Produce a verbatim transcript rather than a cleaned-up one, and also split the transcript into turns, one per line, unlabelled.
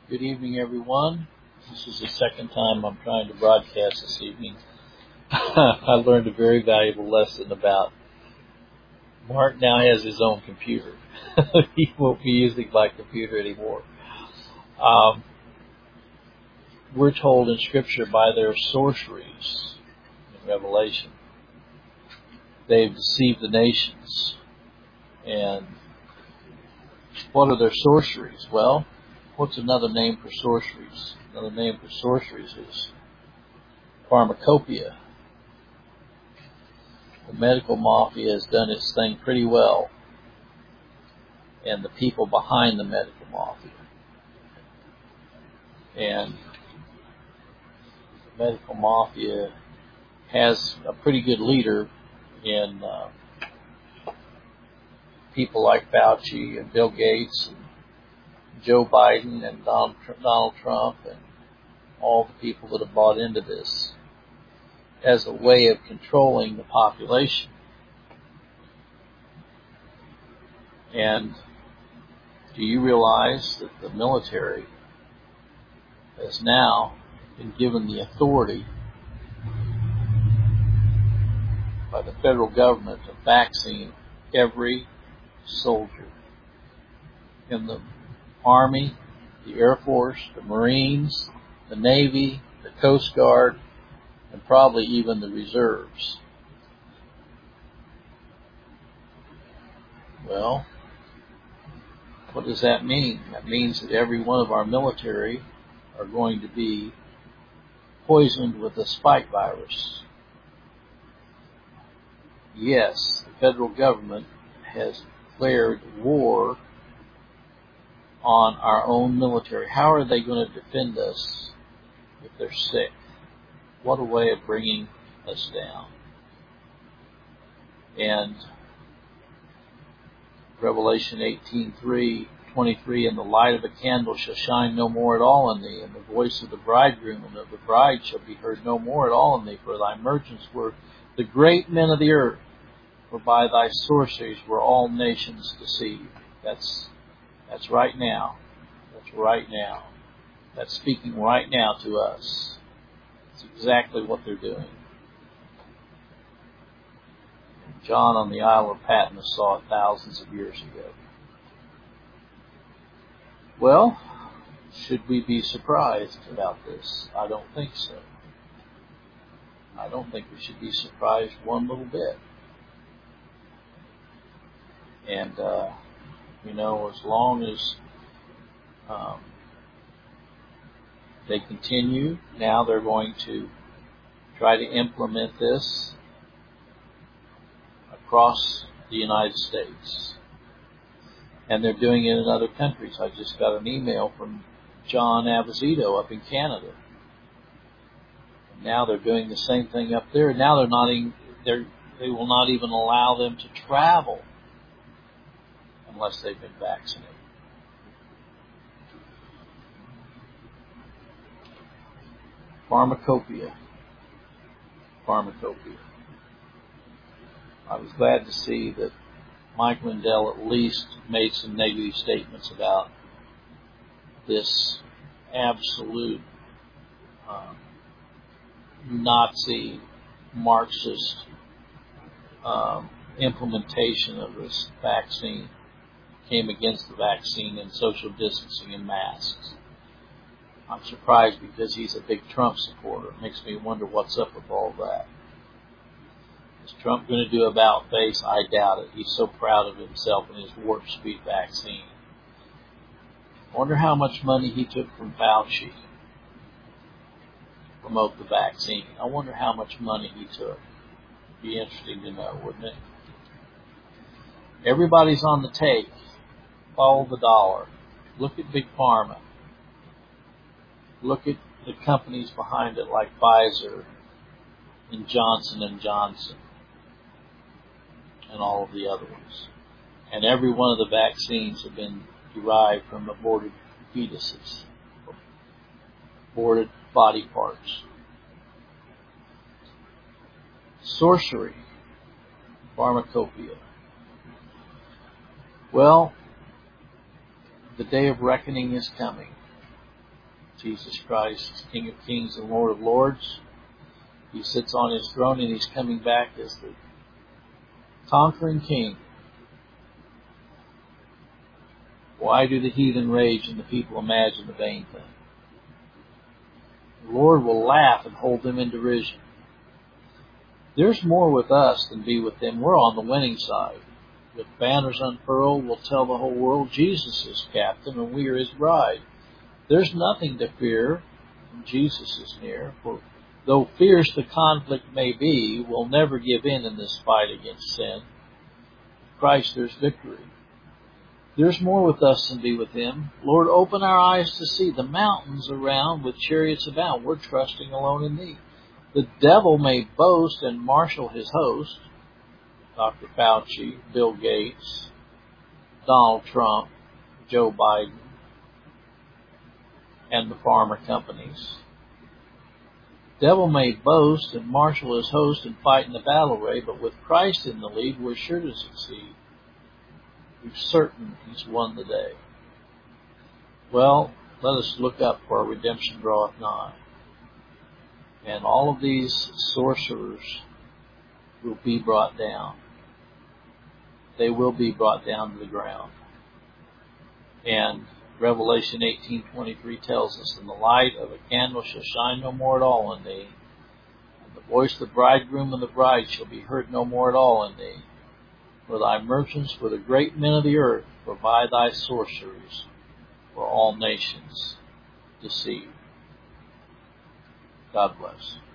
Good evening, everyone. This is the second time I'm trying to broadcast this evening. I learned a very valuable lesson about Mark now has his own computer. He won't be using my computer anymore. Um, we're told in Scripture by their sorceries in Revelation, they've deceived the nations. And what are their sorceries? Well, what's another name for sorceries? Another name for sorceries is pharmacopoeia. The medical mafia has done its thing pretty well, and the people behind the medical mafia. And the medical mafia has a pretty good leader in uh, people like Fauci and Bill Gates and Joe Biden and Donald, Donald Trump and all the people that have bought into this as a way of controlling the population. And do you realize that the military has now been given the authority by the federal government to vaccine every soldier in the Army, the Air Force, the Marines, the Navy, the Coast Guard, and probably even the reserves. Well, what does that mean? That means that every one of our military are going to be poisoned with the spike virus. Yes, the federal government has declared war on our own military. How are they going to defend us if they're sick? What a way of bringing us down. And Revelation eighteen three, twenty-three, and the light of a candle shall shine no more at all in thee, and the voice of the bridegroom and of the bride shall be heard no more at all in thee, for thy merchants were the great men of the earth, for by thy sorceries were all nations deceived. That's that's right now. That's right now. That's speaking right now to us. It's exactly what they're doing. John on the Isle of Patmos saw it thousands of years ago. Well, should we be surprised about this? I don't think so. I don't think we should be surprised one little bit. And, uh, you know, as long as um, they continue, now they're going to try to implement this across the United States. And they're doing it in other countries. I just got an email from John Avizito up in Canada. And now they're doing the same thing up there. Now they're not even, they're, they will not even allow them to travel unless they've been vaccinated. Pharmacopoeia. Pharmacopoeia. I was glad to see that Mike Lindell at least made some negative statements about this absolute um, Nazi Marxist um, implementation of this vaccine. Came against the vaccine and social distancing and masks. I'm surprised because he's a big Trump supporter. It makes me wonder what's up with all that. Is Trump going to do about face? I doubt it. He's so proud of himself and his warp speed vaccine. I wonder how much money he took from Fauci to promote the vaccine. I wonder how much money he took. It'd be interesting to know, wouldn't it? Everybody's on the take. Follow the dollar. Look at Big Pharma. Look at the companies behind it like Pfizer and Johnson and Johnson and all of the other ones. And every one of the vaccines have been derived from aborted fetuses, aborted body parts. Sorcery, pharmacopoeia. Well, the day of reckoning is coming. Jesus Christ, King of Kings and Lord of Lords. He sits on his throne and he's coming back as the conquering king. Why do the heathen rage and the people imagine the vain thing? The Lord will laugh and hold them in derision. There's more with us than be with them. We're on the winning side. With banners unfurled, we'll tell the whole world Jesus is captain and we are his bride. There's nothing to fear when Jesus is near. For though fierce the conflict may be, we'll never give in in this fight against sin. In Christ there's victory. There's more with us than be with him. Lord, open our eyes to see the mountains around with chariots abound. We're trusting alone in thee. The devil may boast and marshal his host. Doctor Fauci, Bill Gates, Donald Trump, Joe Biden, and the pharma companies. The devil may boast and marshal his host and fight in the battle array, but with Christ in the lead, we're sure to succeed. We're certain he's won the day. Well, let us look up, for our redemption draweth nigh. And all of these sorcerers will be brought down. They will be brought down to the ground. And Revelation eighteen twenty-three tells us, and the light of a candle shall shine no more at all in thee, and the voice of the bridegroom and the bride shall be heard no more at all in thee. For thy merchants were the great men of the earth, for by thy sorceries were all nations deceived. God bless.